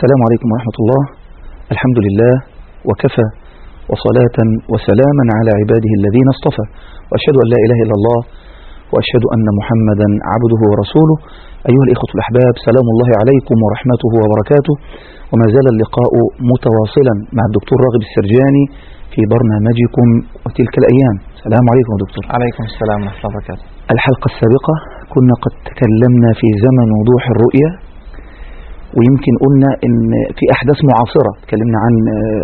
السلام عليكم ورحمة الله. الحمد لله وكفى، وصلاة وسلاما على عباده الذين اصطفى، وأشهد أن لا إله إلا الله، وأشهد أن محمدا عبده ورسوله. أيها الإخوة الأحباب، سلام الله عليكم ورحمته وبركاته. وما زال اللقاء متواصلا مع الدكتور راغب السرجاني في برنامجكم وتلك الأيام. السلام عليكم يا دكتور. عليكم السلام ورحمة الله وبركاته. الحلقة السابقة كنا قد تكلمنا في زمن وضوح الرؤية، ويمكن قلنا ان في احداث معاصرة. تكلمنا عن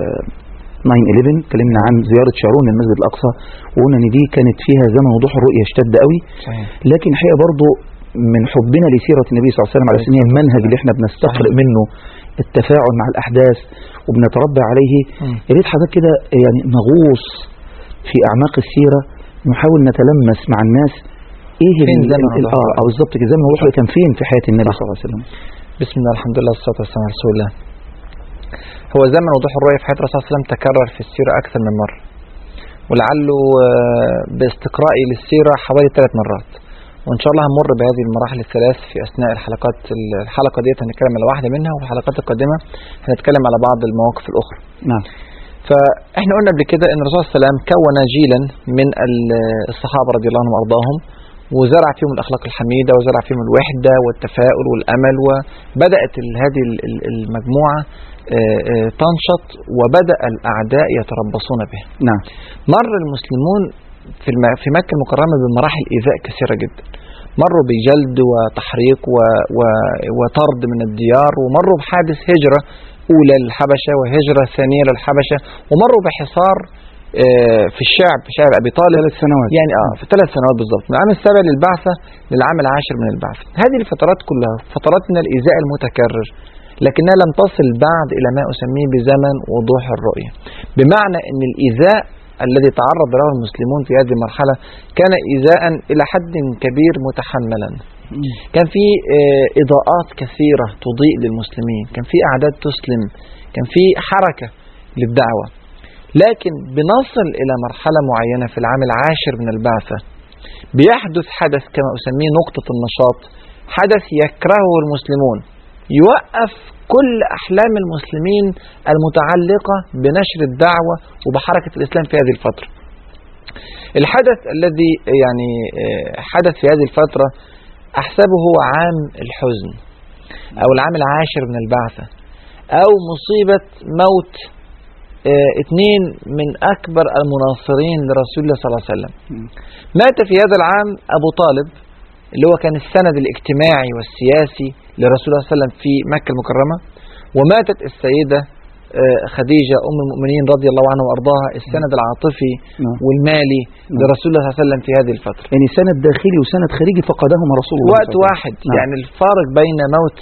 9/11، تكلمنا عن زيارة شارون للمسجد الاقصى، وقلنا ان دي كانت فيها زمن وضوح الرؤية اشتد قوي. لكن حقيقة برضو من حبنا لسيرة النبي صلى الله عليه وسلم على سنين المنهج اللي احنا بنستقرئ منه التفاعل مع الاحداث وبنتربى عليه، يا ريت حضرتك كده يعني نغوص في اعماق السيرة، نحاول نتلمس مع الناس ايه او بالظبط كده زمن وضوح كان فين في حياة النبي صلى الله عليه وسلم. بسم الله، الحمد لله، والصلاة والسلام على رسول الله. هو زمن وضوح الرؤية في حياة الرسول صلى الله عليه وسلم تكرر في السيرة أكثر من مرة، ولعله باستقرائي للسيرة حوالي 3 مرات، وإن شاء الله هنمر بهذه المراحل الثلاث في أثناء الحلقة ديت. هنتكلم على واحدة منها، وفي الحلقات القادمة هنتكلم على بعض المواقف الأخرى. نعم. فإحنا قلنا قبل كده إن الرسول صلى الله عليه وسلم كون جيلا من الصحابة رضي الله عنهم وأرضاهم، وزرع فيهم الأخلاق الحميدة، وزرع فيهم الوحدة والتفاؤل والأمل، وبدأت هذه المجموعة تنشط، وبدأ الأعداء يتربصون به. نعم. مر المسلمون في مكة المكرمة بمراحل إيذاء كثيرة جدا. مروا بجلد وتحريق وطرد من الديار، ومروا بحادث هجرة أولى للحبشة وهجرة ثانية للحبشة، ومروا بحصار في شعب أبي طالب 3 سنوات، يعني في 3 سنوات بالضبط، من العام 7 للبعثة للعام 10 من البعثة. هذه الفترات كلها فترات من الإيذاء المتكرر، لكنها لم تصل بعد إلى ما أسميه بزمن وضوح الرؤية، بمعنى أن الإيذاء الذي تعرض له المسلمون في هذه المرحلة كان إيذاء إلى حد كبير متحملا. كان في إضاءات كثيرة تضيء للمسلمين، كان في أعداد تسلم، كان في حركة للدعوة. لكن بنصل إلى مرحلة معينة في العام 10 من البعثة، بيحدث حدث كما أسميه نقطة النشاط، حدث يكرهه المسلمون، يوقف كل أحلام المسلمين المتعلقة بنشر الدعوة وبحركة الإسلام في هذه الفترة. الحدث الذي يعني حدث في هذه الفترة أحسبه هو عام الحزن، أو العام 10 من البعثة، أو مصيبة موت 2 من أكبر المناصرين لرسول الله صلى الله عليه وسلم. مات في هذا العام أبو طالب، اللي هو كان السند الاجتماعي والسياسي لرسول الله صلى الله عليه وسلم في مكة المكرمة، وماتت السيدة خديجة أم المؤمنين رضي الله عنها وأرضاها، السند العاطفي والمالي لرسول الله صلى الله عليه وسلم في هذه الفترة. يعني سند داخلي وسند خارجي فقدهما رسول الله وقت واحد. يعني الفارق بين موت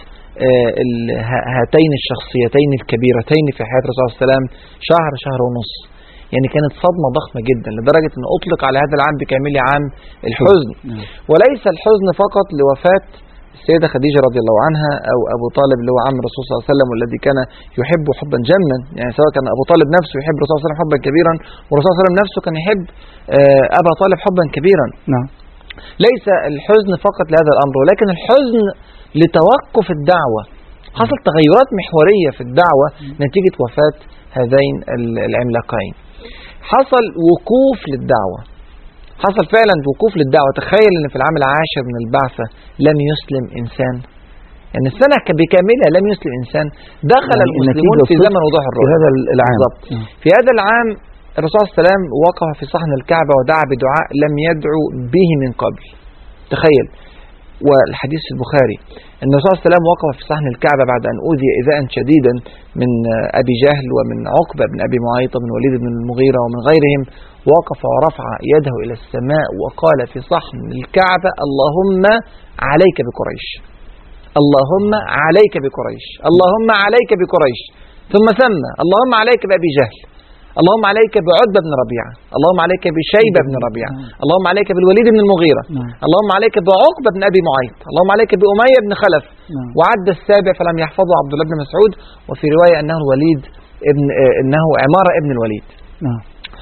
هاتين الشخصيتين الكبيرتين في حياة الرسول صلى الله عليه وسلم شهر ونص. يعني كانت صدمة ضخمة جدا، لدرجة أن أطلق على هذا العام بكامله عام الحزن. وليس الحزن فقط لوفاة السيدة خديجة رضي الله عنها أو أبو طالب اللي هو عم الرسول صلى الله عليه وسلم، والذي كان يحبه حبا جما. يعني سواء كان أبو طالب نفسه يحب الرسول صلى الله عليه وسلم حبا كبيرا، والرسول صلى الله عليه وسلم نفسه كان يحب أبا طالب حبا كبيرا. نعم. ليس الحزن فقط لهذا الأمر، ولكن الحزن لتوقف الدعوة. حصل تغيرات محورية في الدعوة نتيجة وفاة هذين العملاقين. حصل وقوف للدعوة، حصل فعلا وقوف للدعوة. تخيل أن في العام 10 من البعثة لم يسلم إنسان، يعني السنة بكاملها لم يسلم إنسان. دخل يعني المسلمون في زمن وضوح الرؤية في هذا العام. في هذا العام الرسول صلى الله عليه وسلم وقف في صحن الكعبة ودعا بدعاء لم يدعو به من قبل. تخيل. والحديث في البخاري أن الرسول صلى الله عليه وسلم وقف في صحن الكعبة بعد أن أوذي إيذاء شديدا من أبي جهل ومن عقبة بن أبي معيط ومن وليد بن المغيرة ومن غيرهم، وقف ورفع يده إلى السماء وقال في صحن الكعبة: اللهم عليك بقريش، اللهم عليك بقريش، اللهم عليك بقريش. ثم سمى: اللهم عليك بأبي جهل، اللهم عليك بعتبة بن ربيعة، اللهم عليك بشيبة بن ربيعة، اللهم عليك بالوليد بن المغيرة، اللهم عليك بعقبة بن أبي معيط، اللهم عليك بأمية بن خلف. وعد السابع فلم يحفظه عبد الله بن مسعود، وفي رواية أنه الوليد أنه عمارة ابن الوليد.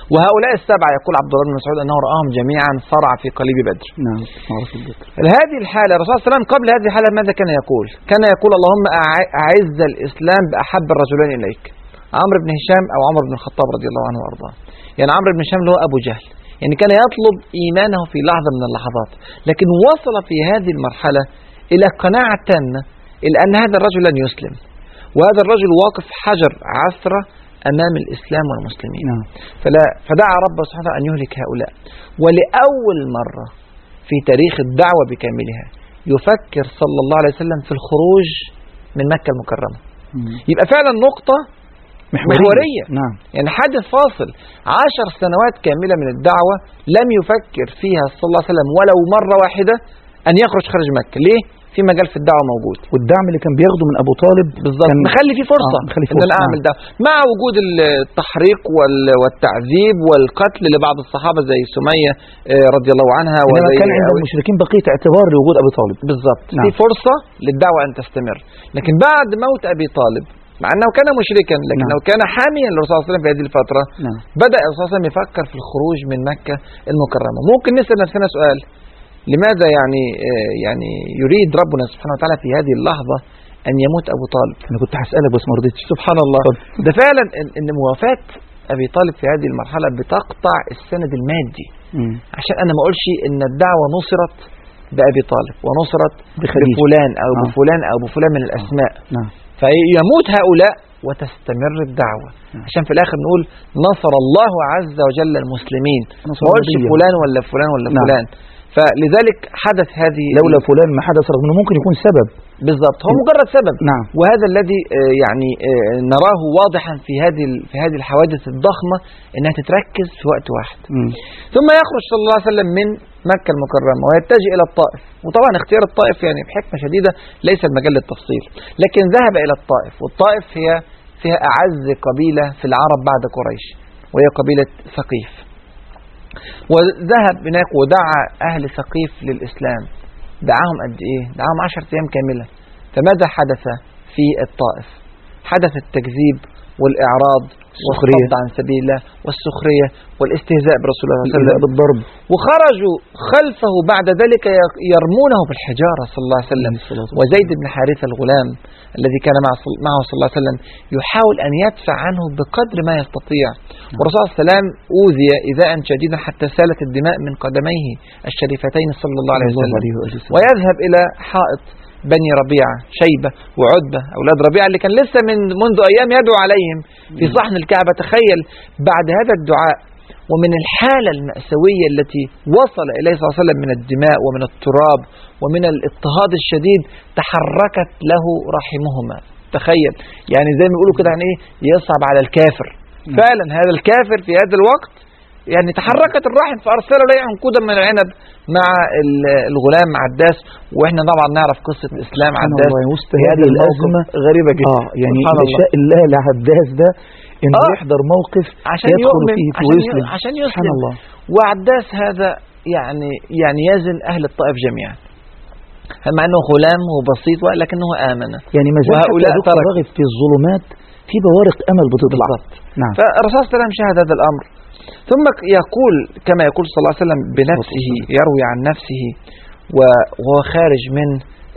وهؤلاء السبعة يقول عبد الله بن مسعود أنه رآهم جميعا صرع في قليب بدر. نعم. معروف البدر. هذه الحالة الرسول صلى الله عليه وسلم قبل هذه الحالة ماذا كان يقول؟ كان يقول اللهم أعز الإسلام بأحب الرجلين إليك، عمرو بن هشام أو عمر بن الخطاب رضي الله عنه وأرضاه. يعني عمرو بن هشام اللي هو أبو جهل، يعني كان يطلب إيمانه في لحظة من اللحظات، لكن وصل في هذه المرحلة إلى قناعة تامة إلى أن هذا الرجل لن يسلم، وهذا الرجل واقف حجر عثرة أمام الإسلام والمسلمين. فدعا ربه سبحانه أن يهلك هؤلاء. ولأول مرة في تاريخ الدعوة بكاملها يفكر صلى الله عليه وسلم في الخروج من مكة المكرمة. يبقى فعلا نقطة محورية. نعم. يعني حدث فاصل. 10 سنوات كاملة من الدعوة لم يفكر فيها صلى الله عليه وسلم ولو مرة واحدة أن يخرج خارج مكة. ليه؟ في مجال في الدعوة موجود، والدعم اللي كان بياخده من أبو طالب بالظبط مخلي فيه فرصة إن أنا أعمل ده، مع وجود التحريق والتعذيب والقتل لبعض الصحابة زي سمية رضي الله عنها، وزي كان عند المشركين بقية اعتبار لوجود أبي طالب. بالظبط. في فرصة للدعوة أن تستمر. لكن بعد موت أبي طالب، مع أنه كان مشركا لكنه كان حاميا للرسول صلى الله عليه وسلم في هذه الفترة، بدأ الرسول صلى الله عليه وسلم يفكر في الخروج من مكة المكرمة. ممكن نسأل نفسنا سؤال، لماذا يعني يريد ربنا سبحانه وتعالى في هذه اللحظة أن يموت أبو طالب؟ أنا كنت هسألك بس ما رضيتش. سبحان الله. ده فعلا إن موافاة أبي طالب في هذه المرحلة بتقطع السند المادي. عشان أنا ما أقولش إن الدعوة نصرت بأبي طالب ونصرت بفلان أو بفلان أو بفلان من الأسماء. فيموت هؤلاء وتستمر الدعوة. عشان في الآخر نقول نصر الله عز وجل المسلمين، ما أقولش فلان ولا فلان ولا فلان. فلذلك حدث هذه لولا فلان ما حدث، رغم انه ممكن يكون سبب. بالضبط، هو مجرد سبب. نعم. وهذا الذي يعني نراه واضحا في هذه الحوادث الضخمة انها تتركز في وقت واحد. ثم يخرج صلى الله عليه وسلم من مكة المكرمة ويتجه الى الطائف. وطبعا اختيار الطائف يعني بحكمة شديدة ليس المجال للتفصيل، لكن ذهب الى الطائف. والطائف فيها اعز قبيلة في العرب بعد قريش، وهي قبيلة ثقيف. وذهب هناك ودعا أهل ثقيف للإسلام. دعاهم قد إيه؟ دعاهم 10 أيام كاملة. فماذا حدث في الطائف؟ حدث التكذيب والإعراض والصد عن سبيل الله والسخرية والاستهزاء برسول الله صلى الله عليه وسلم بالضرب. وخرجوا خلفه بعد ذلك يرمونه بالحجارة صلى الله عليه وسلم. وزيد بن حارثة الغلام الذي كان معه صلى الله عليه وسلم يحاول أن يدفع عنه بقدر ما يستطيع. والرسول صلى الله عليه وسلم أوذي إيذاء شديدا حتى سالت الدماء من قدميه الشريفتين صلى الله عليه وسلم. ويذهب إلى حائط بني ربيعة، شيبة وعتبة أولاد ربيعة اللي كان لسه منذ أيام يدعو عليهم في صحن الكعبة. تخيل بعد هذا الدعاء ومن الحالة المأساوية التي وصل إليه صلى الله عليه وسلم من الدماء ومن التراب ومن الاضطهاد الشديد، تحركت له رحمهما. تخيل يعني زي ما يقولوا كده يعني إيه، يصعب على الكافر. فعلا هذا الكافر في هذا الوقت يعني تحركت الرحم، فأرسل إليه عنقودا من العنب مع الغلام عداس. وإحنا طبعا نعرف قصة إسلام عداس في هذه الأزمة غريبة جدا. يعني شاء الله لعداس ده إنه يحضر موقف عشان يدخل فيه ويسلم. عشان يسلم. الله. وعداس هذا يعني يزن أهل الطائف جميعا، مع أنه غلام وبسيط ولكنه آمن. يعني ما زال راغب في الظلمات في بوارق أمل بتطلع. نعم. فالرسول صلى الله عليه وسلم شاهد هذا الأمر، ثم يقول كما يقول صلى الله عليه وسلم بنفسه، يروي عن نفسه وهو خارج من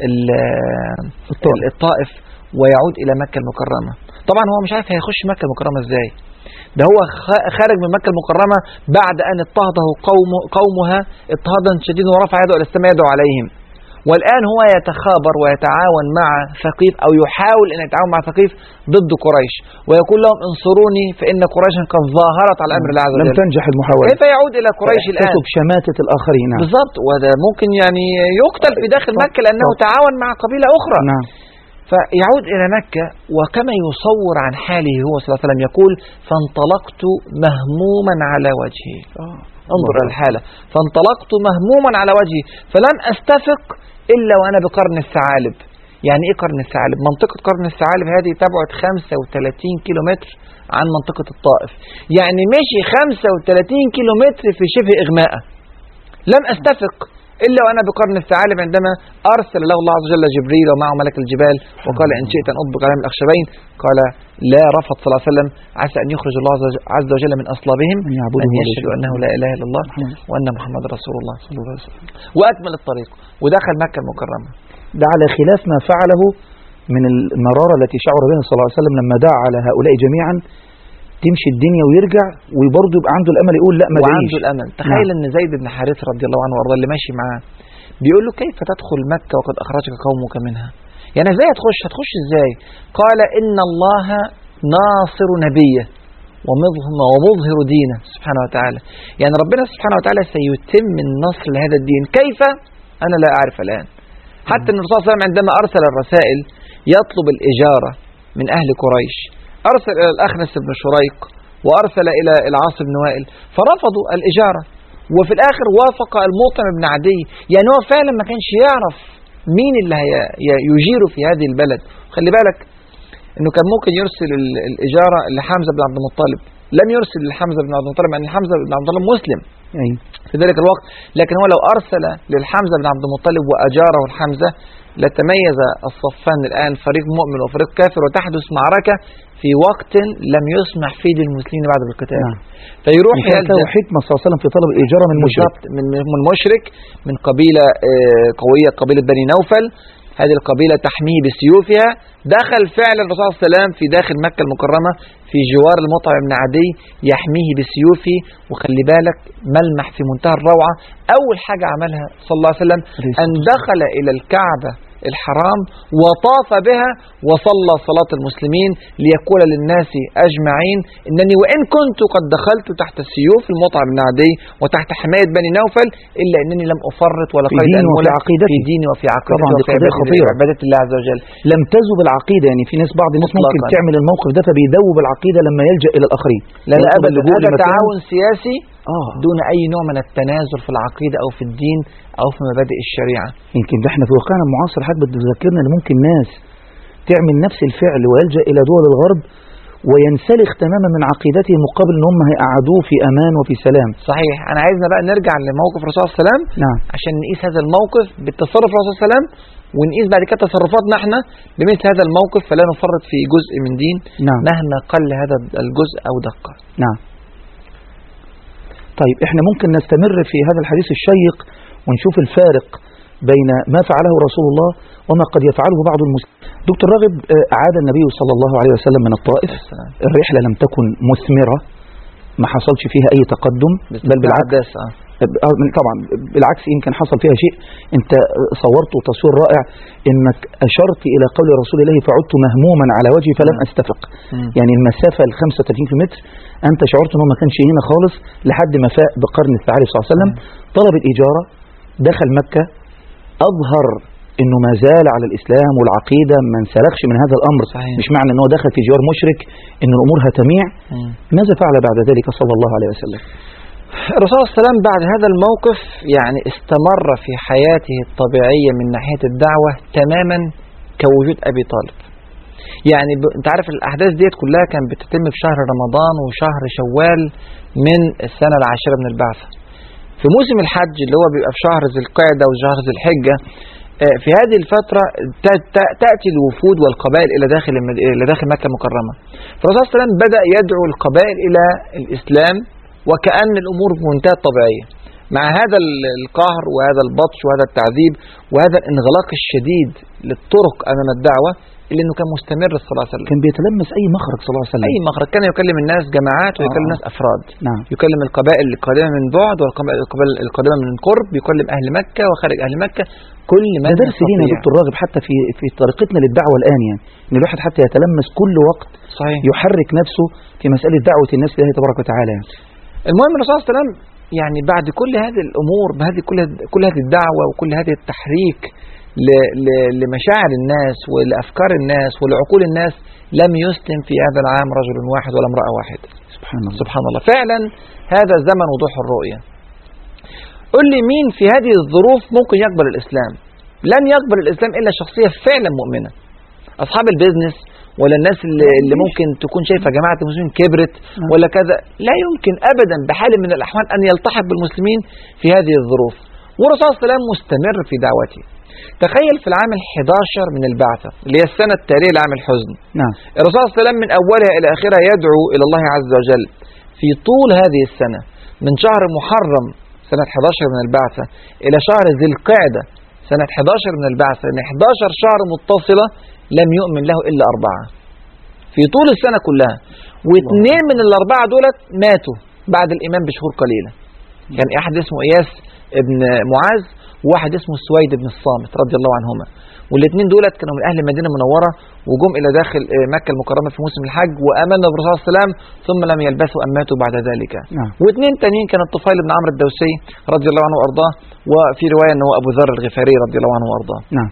الطائف ويعود إلى مكة المكرمة. طبعا هو مش عارف هيخش مكة المكرمة ازاي. ده هو خارج من مكة المكرمة بعد أن اضطهده قومها اضطهادا شديدا ورفع يده إلى السماء يدعو عليهم. والآن هو يتخابر ويتعاون مع ثقيف أو يحاول أن يتعاون مع ثقيف ضد قريش، ويقول لهم انصروني فإن قريشا قد ظاهرت على أمر الله عز وجل. لم تنجح المحاولة. كيف يعود إلى قريش الآن؟ شماتة الآخرين. نعم. بالضبط. وهذا ممكن يعني يقتل في داخل مكة لأنه تعاون مع قبيلة أخرى. نعم. فيعود إلى مكة وكما يصور عن حاله هو صلى الله عليه وسلم يقول فانطلقت مهموما على وجهي. انظر الحالة، فانطلقت مهموما على وجهي فلن أستفق إلا وأنا بقرن الثعالب. يعني إيه قرن الثعالب؟ منطقة قرن الثعالب هذه تبعد 35 كيلومتر عن منطقة الطائف. يعني مشي 35 كيلومتر في شبه إغماء. لم أستفق إلا وأنا بقرن الثعالب عندما أرسل له الله عز وجل جبريل ومعه ملك الجبال وقال إن شئت أن أطبق عليهم الأخشبين، قال لا، رفض صلى الله عليه وسلم عسى أن يخرج الله عز وجل من أصلابهم أن يشهدوا أنه لا إله إلا الله وأن محمد رسول الله صلى الله عليه وسلم، وأكمل الطريق ودخل مكة المكرمة. ده على خلاف ما فعله من المرارة التي شعر بها صلى الله عليه وسلم لما دعا على هؤلاء جميعا تمشي الدنيا ويرجع وبرضه يبقى عنده الأمل يقول لا ما وعنده الأمل. تخيل أن زيد بن حارثة رضي الله عنه وارضاه اللي ماشي معاه بيقول له كيف تدخل مكة وقد أخرجك قومك منها؟ يعني ازاي هتخش ازاي؟ قال إن الله ناصر نبيه ومظهر دينه سبحانه وتعالى، يعني ربنا سبحانه وتعالى سيتم النصر لهذا الدين. كيف؟ أنا لا أعرف الآن. حتى النبي صلى الله عليه وسلم عندما أرسل الرسائل يطلب الإجارة من أهل قريش، أرسل إلى الأخنس بن شريق وأرسل إلى العاص بن وائل فرفضوا الإجارة، وفي الآخر وافق المطعم بن عدي. يعني هو فعلا ما كانش يعرف مين اللي يجيره في هذه البلد. خلي بالك إنه كان ممكن يرسل الإجارة لحمزة بن عبد المطلب، لم يرسل لحمزة بن عبد المطلب يعني حمزة بن عبد المطلب مسلم في ذلك الوقت، لكن هو لو أرسل للحمزة بن عبد المطلب وأجاره الحمزة لتميز الصفان الآن، فريق مؤمن وفريق كافر، وتحدث معركة في وقت لم يسمح فيه للمسلمين بعد القتال. فيروح حكمة صلى الله عليه وسلم في طلب الإجارة من مشرك، من مشرك من قبيلة قوية، قبيلة بني نوفل. هذه القبيلة تحميه بسيوفها. دخل فعلا الرسول صلى الله عليه وسلم في داخل مكة المكرمة في جوار المطعم بن عدي يحميه بسيوفه. وخلي بالك ملمح في منتهى الروعة، أول حاجة عملها صلى الله عليه وسلم أن دخل إلى الكعبة الحرام وطاف بها وصلى صلاة المسلمين ليقول للناس أجمعين إنني وإن كنت قد دخلت تحت سيوف المطعم بن عدي وتحت حماية بني نوفل إلا أنني لم أفرط ولا قيد أنملة في ديني وفي عقيدتي وفي عبادة الله عز وجل. لم تذوب العقيدة، يعني في ناس بعض الناس ممكن تعمل الموقف ده فبيذوب العقيدة لما يلجأ إلى الآخرين. لا أبدا، هذا تعاون سياسي دون أي نوع من التنازل في العقيدة أو في الدين أو في مبادئ الشريعة. يمكن ده احنا في واقعنا المعاصر حاجة بتذكرنا ان ممكن ناس تعمل نفس الفعل ويلجأ إلى دول الغرب وينسلخ تماما من عقيدته مقابل ان هم هيقعدوه في أمان وفي سلام. صحيح. أنا عايزنا بقى نرجع لموقف الرسول صلى الله عليه وسلم عشان نقيس هذا الموقف بالتصرف الرسول صلى الله عليه وسلم، ونقيس بعد كده تصرفاتنا احنا بمثل هذا الموقف، فلا نفرط في جزء من دين مهما قل هذا الجزء أو دقة. طيب احنا ممكن نستمر في هذا الحديث الشيق ونشوف الفارق بين ما فعله رسول الله وما قد يفعله بعض المسلمين. دكتور راغب، عاد النبي صلى الله عليه وسلم من الطائف، الرحلة لم تكن مثمرة، ما حصلش فيها أي تقدم، بل بالعكس طبعا بالعكس يمكن حصل فيها شيء. انت صورت تصوير رائع انك اشرت الى قول رسول الله فعدت مهموما على وجهي فلم استفق. يعني المسافة 35 متر انت شعرت انه ما كانش هنا خالص لحد ما فاق بقرن الثعالب صلى الله عليه وسلم، طلب الإجارة، دخل مكة، اظهر انه ما زال على الاسلام والعقيدة، ما انسلخش من هذا الامر. مش معنى انه دخل في جوار مشرك ان الامور هتميع. ماذا فعل بعد ذلك صلى الله عليه وسلم؟ الرسول صلى الله عليه وسلم بعد هذا الموقف يعني استمر في حياته الطبيعية من ناحية الدعوة تماما كوجود أبي طالب. يعني انت عارف الأحداث ديت كلها كانت بتتم في شهر رمضان وشهر شوال من السنة العاشرة من البعثة. في موسم الحج اللي هو بيبقى في شهر ذي القعدة وشهر ذي الحجة، في هذه الفترة تأتي الوفود والقبائل إلى داخل مكة المكرمة. فالرسول صلى الله عليه وسلم بدأ يدعو القبائل إلى الإسلام وكأن الأمور بمنتهى الطبيعية، مع هذا القهر وهذا البطش وهذا التعذيب وهذا الانغلاق الشديد للطرق أمام الدعوة اللي انه كان مستمر صلى الله عليه وسلم. كان بيتلمس أي مخرج صلى الله عليه وسلم، أي مخرج. كان يكلم الناس جماعات ويكلم الناس أفراد. يكلم القبائل القادمة من بعد والقبائل القادمة من قرب، يكلم أهل مكة وخارج أهل مكة، كل ما ده درس لينا يا دكتور راغب حتى في طريقتنا للدعوة الآن، يعني ان الواحد حتى يتلمس كل وقت يحرك نفسه في مسألة دعوة الناس لله تبارك وتعالى. المهم الرسول صلى الله عليه وسلم يعني بعد كل هذه الأمور، بهذه كل هذه الدعوة وكل هذه التحريك لمشاعر الناس ولأفكار الناس ولعقول الناس، لم يسلم في هذا العام رجل واحد ولا امرأة واحدة. سبحان الله. فعلا هذا زمن وضوح الرؤية. قل لي مين في هذه الظروف ممكن يقبل الإسلام؟ لن يقبل الإسلام إلا شخصية فعلا مؤمنة. أصحاب البيزنس ولا الناس اللي ممكن تكون شايفة جماعة المسلمين كبرت ولا كذا، لا يمكن أبدا بحال من الأحوال أن يلتحق بالمسلمين في هذه الظروف. والرسول صلى الله عليه وسلم مستمر في دعوته. تخيل في العام ال11 من البعثة اللي هي السنة التالية لعام الحزن. نعم. الرسول صلى الله عليه وسلم من أولها إلى آخرها يدعو إلى الله عز وجل في طول هذه السنة، من شهر محرم سنة 11 من البعثة إلى شهر ذي القعدة سنة 11 من البعثة، يعني 11 شهر متصلة لم يؤمن له إلا 4 في طول السنة كلها، واثنين من ال4 دولت ماتوا بعد الإيمان بشهور قليلة. كان أحد اسمه إياس ابن معاذ، وواحد اسمه السويد بن الصامت رضي الله عنهما، والاثنين دولت كانوا من أهل المدينة المنورة وجم إلى داخل مكة المكرمة في موسم الحج وآمنوا بالرسول صلى الله عليه وسلم ثم لم يلبثوا أن ماتوا بعد ذلك. واثنين تانيين كان الطفيل بن عمرو الدوسي رضي الله عنه وأرضاه، وفي رواية أنه أبو ذر الغفاري رضي الله عنه وأرضاه. نعم.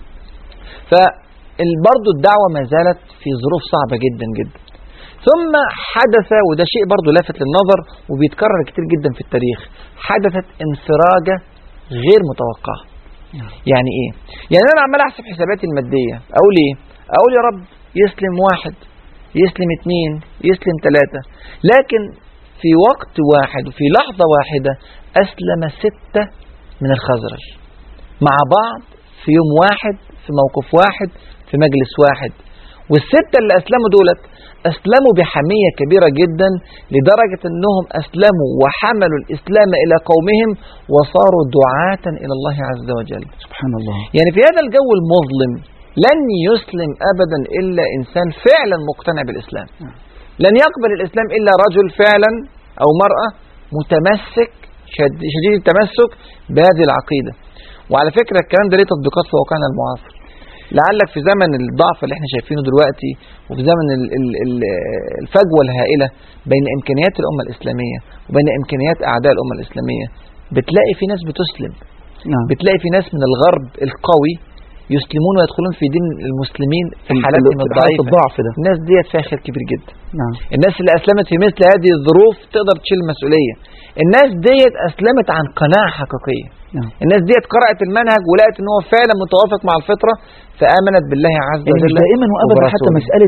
فبرضه الدعوة ما زالت في ظروف صعبة جدا جدا. ثم حدث، وده شيء برضه لافت للنظر وبيتكرر كتير جدا في التاريخ، حدثت انفراجة غير متوقعة. يعني ايه؟ يعني انا عمال احسب حساباتي المادية، اقول ايه؟ اقول يا رب يسلم 1، يسلم 2، يسلم 3، لكن في وقت واحد وفي لحظة واحدة اسلم 6 من الخزرج مع بعض في يوم واحد، في موقف واحد، في مجلس واحد. وال6 اللي اسلموا دولت أسلموا بحمية كبيرة جدا لدرجة أنهم أسلموا وحملوا الإسلام إلى قومهم وصاروا دعاة إلى الله عز وجل. سبحان الله. يعني في هذا الجو المظلم لن يسلم أبدا إلا إنسان فعلا مقتنع بالإسلام. لن يقبل الإسلام إلا رجل فعلا أو مرأة متمسك شديد التمسك بهذه العقيدة. وعلى فكرة الكلام ده ليه تطبيقات في واقعنا المعاصر. لعلك في زمن الضعف اللي احنا شايفينه دلوقتي، وفي زمن الفجوة الهائلة بين إمكانيات الأمة الإسلامية وبين إمكانيات أعداء الأمة الإسلامية، بتلاقي في ناس بتسلم. نعم. بتلاقي في ناس من الغرب القوي يسلمون ويدخلون في دين المسلمين في حالاتهم الضعيفة. الضعف ده. الناس ديت فيها خير كبير جدا. نعم. الناس اللي أسلمت في مثل هذه الظروف تقدر تشيل المسؤولية. الناس ديت أسلمت عن قناعة حقيقية. نعم. الناس ديت قرأت المنهج ولقت ان هو فعلا متوافق مع الفطرة فآمنت بالله عز وجل. يعني دائما وابدا حتى مسألة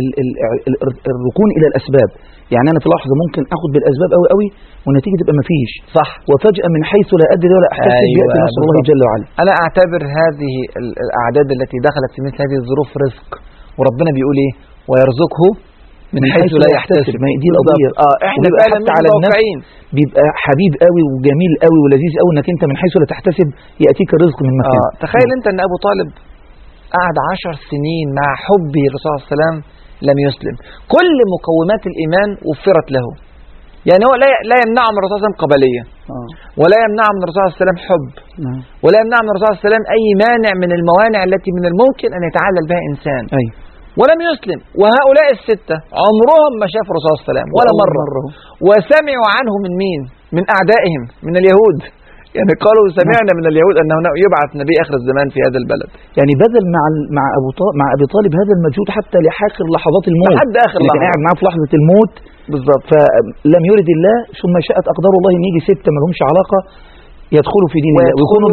الركون الى الاسباب، يعني انا في لحظة ممكن اخد بالاسباب قوي قوي والنتيجة تبقى مفيش. صح. وفجأة من حيث لا ادري ولا احتسب يأتي نصر الله جل وعلا. انا اعتبر هذه الاعداد التي دخلت في مثل هذه الظروف رزق، وربنا بيقول ايه؟ ويرزقه من حيث لا يحتسب. ما دي القضية. احنا فعلا على الواقعين بيبقى حبيب قوي وجميل قوي ولذيذ قوي انك انت من حيث لا تحتسب ياتيك الرزق من مكان. تخيل انت ان ابو طالب قعد 10 سنين مع حبه للرسول صلى الله عليه وسلم لم يسلم. كل مقومات الايمان وفرت له. يعني هو لا يمنع من الرسول صلى الله عليه وسلم قبلية، ولا يمنع من الرسول صلى الله عليه وسلم حب، ولا يمنع من الرسول صلى الله عليه وسلم اي مانع من الموانع التي من الممكن ان يتعلل بها انسان. ولم يسلم. وهؤلاء ال6 عمرهم ما شافوا الرسول صلى الله عليه وسلم ولا مرة. وسمعوا عنه من مين؟ من أعدائهم، من اليهود. يعني قالوا سمعنا من اليهود أنه يبعث نبي آخر الزمان في هذا البلد. يعني بذل مع أبي طالب هذا المجهود حتى لآخر لحظات الموت، لحد آخر لحظة. كان قاعد معاه في لحظة الموت بالضبط. فلم يرد الله ثم شاءت أقدار الله إن يجي 6 ما لهمش علاقة يدخلوا في دين الله ويكونوا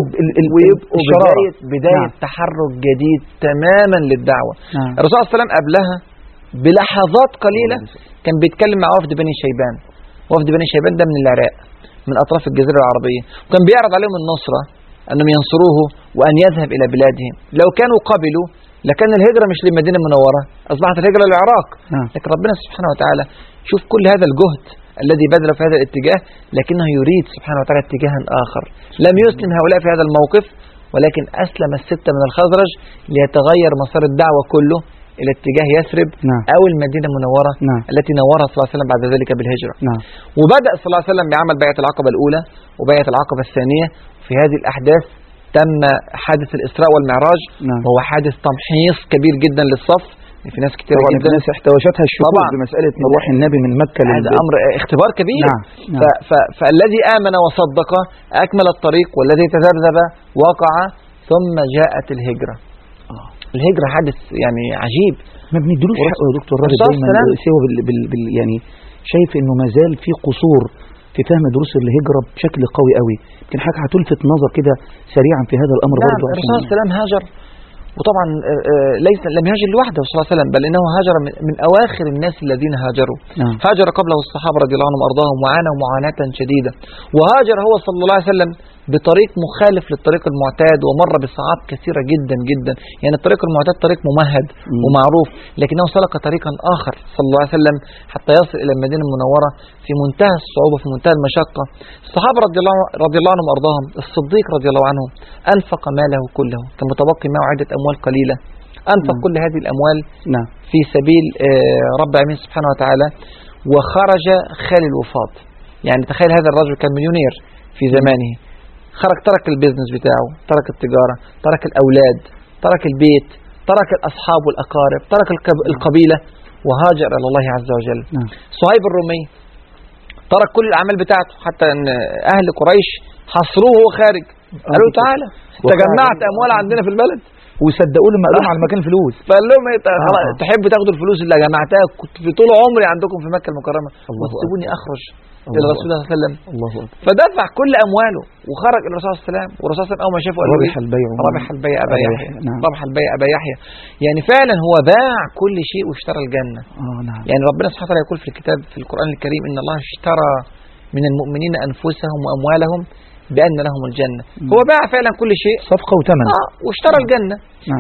ويبقوا بداية تحرك جديد تماما للدعوة. الرسول صلى الله عليه وسلم قبلها بلحظات قليلة كان بيتكلم مع وفد بني شيبان. وفد بني شيبان ده من العراق، من أطراف الجزيرة العربية، وكان بيعرض عليهم النصرة أنهم ينصروه وأن يذهب إلى بلادهم. لو كانوا قبلوا لكان الهجرة مش للمدينة المنورة، أصبحت الهجرة للعراق. لكن ربنا سبحانه وتعالى شوف كل هذا الجهد الذي بذل في هذا الاتجاه، لكنه يريد سبحانه وتعالى اتجاها آخر. لم يسلم هؤلاء في هذا الموقف، ولكن أسلم ال6 من الخزرج ليتغير مسار الدعوة كله إلى اتجاه يثرب أو المدينة المنورة التي نورها صلى الله عليه وسلم بعد ذلك بالهجرة. وبدأ صلى الله عليه وسلم بعمل بيعة العقبة الأولى وبيعة العقبة الثانية. في هذه الأحداث تم حادث الإسراء والمعراج، وهو حادث تمحيص كبير جدا للصف. في ناس كتير جدا الناس احتوشتها الشكوك بمسألة مروح النبي من مكة. هذا أمر اختبار كبير. فالذي آمن وصدق أكمل الطريق، والذي تذبذب وقع. ثم جاءت الهجرة. الهجرة حدث يعني عجيب ما بندلوش حقه يا دكتور راجل دايما سوى يعني شايف انه ما زال في قصور في فهم دروس الهجرة بشكل قوي قوي. يمكن حاجة هتلفت نظر كده سريعا في هذا الأمر برضه. الرسول صلى الله عليه وسلم هاجر، وطبعا لم يهاجر لوحده صلى الله عليه وسلم، بل إنه هاجر من أواخر الناس الذين هاجروا. هاجر قبله الصحابة رضي الله عنهم وأرضاهم وعانوا معاناة شديدة. وهاجر هو صلى الله عليه وسلم بطريق مخالف للطريق المعتاد، ومر بصعاب كثيرة جدا جدا. يعني الطريق المعتاد طريق ممهد ومعروف، لكنه سلك طريقا آخر صلى الله عليه وسلم حتى يصل إلى المدينة المنورة في منتهى الصعوبة، في منتهى المشقة. الصحابة رضي الله عنهم وأرضاهم، الصديق رضي الله عنه أنفق ماله كله، كان متبقي معه عدة أموال قليلة، أنفق كل هذه الأموال في سبيل رب العالمين سبحانه وتعالى، وخرج خالي الوفاض. يعني تخيل هذا الرجل كان مليونير في زمانه، خرج ترك البيزنس بتاعه، ترك التجارة، ترك الأولاد، ترك البيت، ترك الأصحاب والأقارب، ترك القبيلة، وهاجر إلى الله عز وجل. صهيب الرومي ترك كل الأعمال بتاعته، حتى أن أهل قريش حصروه وهو خارج، قالوا تعالى تجمعت أموال عندنا في البلد، وصدقوا لما قالوا على المكان فلوس، فقال لهم تحب تاخدوا الفلوس اللي جمعتها كنت في طول عمري عندكم في مكة المكرمة وتسيبوني أخرج إلى الرسول صلى الله عليه وسلم. فدفع كل أمواله وخرج إلى الرسول صلى الله عليه وسلم، والرسول صلى الله عليه وسلم أول ما شافه قال ربح البيع أبا يحيى، ربح البيع أبا يحيى. يعني فعلا هو باع كل شيء واشترى الجنة. يعني ربنا سبحانه وتعالى يقول في الكتاب في القرآن الكريم إن الله اشترى من المؤمنين أنفسهم وأموالهم بأن لهم الجنة. هو باع فعلا كل شيء، صفقة وثمن، واشترى الجنة.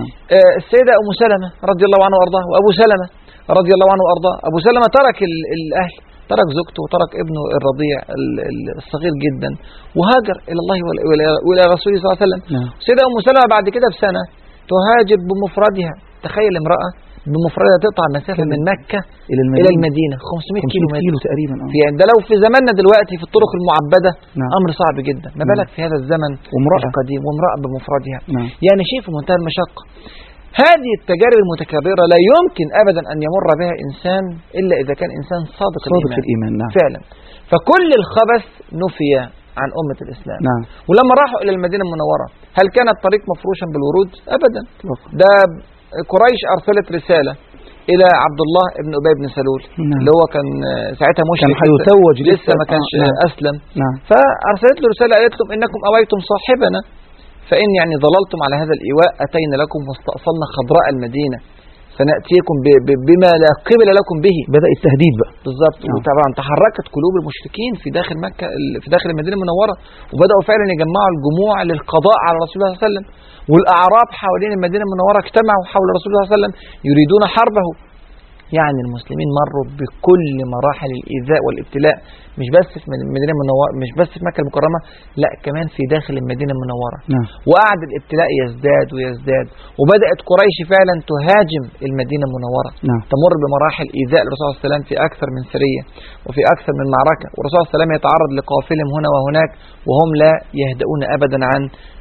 السيدة أم سلمة رضي الله عنها وأرضاها، وأبو سلمة رضي الله عنه وأرضاه. أبو سلمة ترك الأهل، ترك زوجته وترك ابنه الرضيع الصغير جدا، وهاجر إلى الله وإلى رسوله صلى الله عليه وسلم. السيدة أم سلمة بعد كده بسنة تهاجر بمفردها. تخيل امرأة بمفردها تقطع مسافة من مكة إلى المدينة 500 كيلو تقريبا. يعني ده لو في زماننا دلوقتي في الطرق المعبدة أمر صعب جدا، ما بالك في هذا الزمن القديم وامرأة بمفردها. يعني شيء في منتهى المشقة. هذه التجارب المتكررة لا يمكن أبدا أن يمر بها إنسان إلا إذا كان إنسان صادق الإيمان. فعلا. فكل الخبث نفي عن أمة الإسلام. ولما راحوا إلى المدينة المنورة هل كان الطريق مفروشا بالورود؟ أبدا. ده قريش أرسلت رسالة إلى عبد الله بن أبي بن سلول اللي هو كان ساعتها مشرك، كان هيتوج لسه ما كانش أسلم. فأرسلت له رسالة قالت لهم إنكم أويتم صاحبنا، فإن يعني ضللتم على هذا الإيواء أتينا لكم واستأصلنا خضراء المدينة سنأتيكم بما لا قبل لكم به. بدأ التهديد بقى بالضبط. وطبعا تحركت قلوب المشركين في داخل مكة، في داخل المدينة المنورة، وبدأوا فعلا يجمعوا الجموع للقضاء على رسول الله صلى الله عليه وسلم. والأعراب حوالين المدينة المنورة اجتمعوا حول رسول الله صلى الله عليه وسلم يريدون حربه. يعني المسلمين مروا بكل مراحل الإيذاء والابتلاء، مش بس في المدينة المنورة، مش بس في مكة المكرمة، لا كمان في داخل المدينة المنورة. وقعد الابتلاء يزداد ويزداد، وبدأت قريش فعلا تهاجم المدينة المنورة. تمر بمراحل إيذاء الرسول صلى الله عليه وسلم في أكثر من سرية وفي أكثر من معركة، والرسول صلى الله عليه وسلم يتعرض لقوافلهم هنا وهناك، وهم لا يهدؤون أبدا عن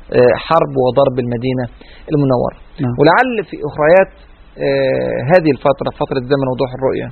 حرب وضرب المدينة المنورة. ولعل في أخريات هذه الفترة، فترة زمن وضوح الرؤية،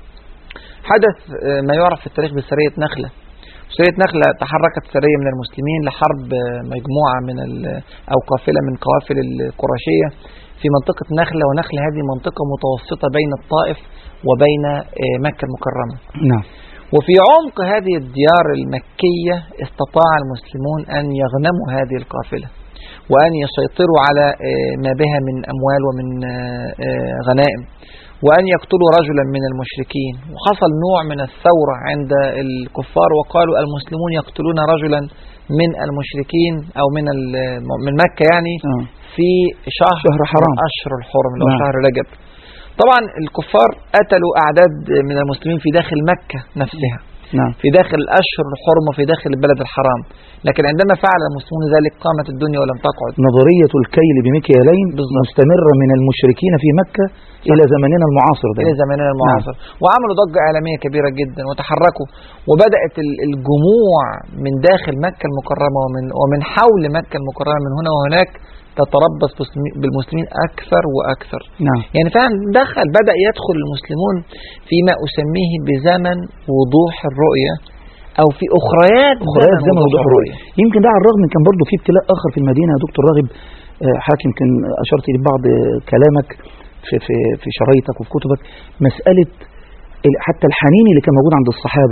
حدث ما يعرف في التاريخ بسرية نخلة. سرية نخلة تحركت سرية من المسلمين لحرب مجموعة من أو قافلة من قوافل القرشية في منطقة نخلة. ونخلة هذه منطقة متوسطة بين الطائف وبين مكة المكرمة. وفي عمق هذه الديار المكية استطاع المسلمون أن يغنموا هذه القافلة وأن يسيطروا على ما بها من أموال ومن غنائم، وأن يقتلوا رجلا من المشركين. وحصل نوع من الثورة عند الكفار، وقالوا المسلمون يقتلون رجلا من المشركين أو من مكة يعني في شهر حرام، أشهر الحرم اللي هو شهر رجب. طبعا الكفار قتلوا أعداد من المسلمين في داخل مكة نفسها، في داخل الأشهر الحرم وفي داخل البلد الحرام. لكن عندما فعل المسلمون ذلك قامت الدنيا ولم تقعد. نظرية الكيل بمكيالين مستمرة من المشركين في مكة إلى زمننا المعاصر ده. إلى زمننا المعاصر. وعملوا ضجة إعلامية كبيرة جدا وتحركوا، وبدأت الجموع من داخل مكة المكرمة ومن حول مكة المكرمة من هنا وهناك تتربص بالمسلمين أكثر وأكثر. يعني فعلا بدأ يدخل المسلمون فيما أسميه بزمن وضوح الرؤية، أو في أخريات زمن وضوح الرؤية. يمكن ده على الرغم من كان برضو في ابتلاء آخر في المدينة يا دكتور راغب حاكم، كان أشرت إلى بعض كلامك في شرايطك وفي كتبك، مسألة حتى الحنين اللي كان موجود عند الصحابة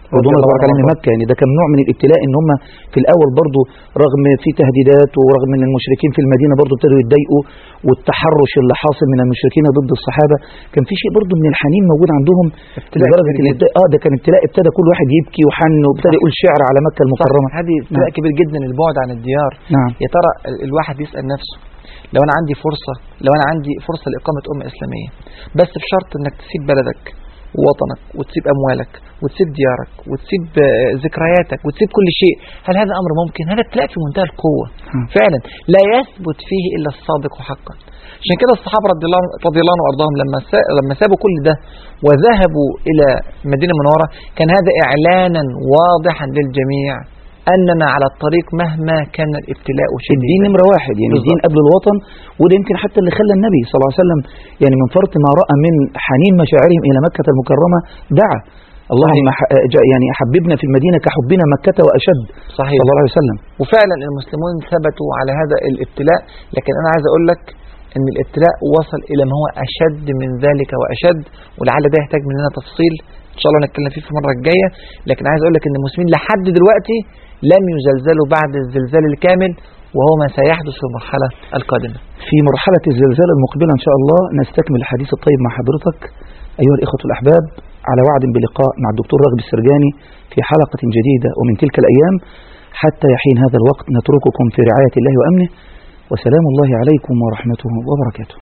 رضوان الله تبارك عليهم مكة. يعني ده كان نوع من الابتلاء ان هم في الاول برضو رغم في تهديدات ورغم ان المشركين في المدينة برضو ابتدوا يتضايقوا، والتحرش اللي حاصل من المشركين ضد الصحابة كان في شيء برضو من الحنين موجود عندهم لدرجة ده كان ابتلاء، ابتدى كل واحد يبكي وحن وابتدى يقول شعر على مكة المكرمة. هذه ابتلاء كبير جدا، البعد عن الديار. نعم. يا ترى الواحد يسأل نفسه، لو انا عندي فرصة لإقامة أمة إسلامية، بس بشرط انك تسيب بلدك ووطنك وتسيب أموالك وتسيب ديارك وتسيب ذكرياتك وتسيب كل شيء، هل هذا أمر ممكن؟ هذا ابتلاء في منتهى القوة فعلا، لا يثبت فيه إلا الصادق حقا. عشان كده الصحابة رضي الله عنهم وأرضاهم لما سابوا كل ده وذهبوا إلى المدينة المنورة، كان هذا إعلانا واضحا للجميع أننا على الطريق مهما كان الابتلاء شديدا. الدين نمرة واحد، يعني الدين قبل الوطن، وده يمكن حتى اللي خلى النبي صلى الله عليه وسلم يعني من فرط ما رأى من حنين مشاعرهم إلى مكة المكرمة دعا اللهم يعني حببنا في المدينة كحبنا مكة وأشد. صحيح. صلى الله عليه وسلم. وفعلا المسلمون ثبتوا على هذا الابتلاء، لكن أنا عايز أقول لك أن الابتلاء وصل إلى ما هو أشد من ذلك وأشد، ولعل ده يحتاج مننا تفصيل إن شاء الله نتكلم فيه في المرة الجاية. لكن عايز أقول لك أن المسلمين لحد دلوقتي لم يزلزلوا بعد الزلزال الكامل، وهو ما سيحدث في المرحلة القادمة. في مرحلة الزلزال المقبلة إن شاء الله نستكمل الحديث الطيب مع حضرتك أيها الإخوة الأحباب، على وعد بلقاء مع الدكتور راغب السرجاني في حلقة جديدة ومن تلك الأيام. حتى يحين هذا الوقت نترككم في رعاية الله وأمنه، وسلام الله عليكم ورحمته وبركاته.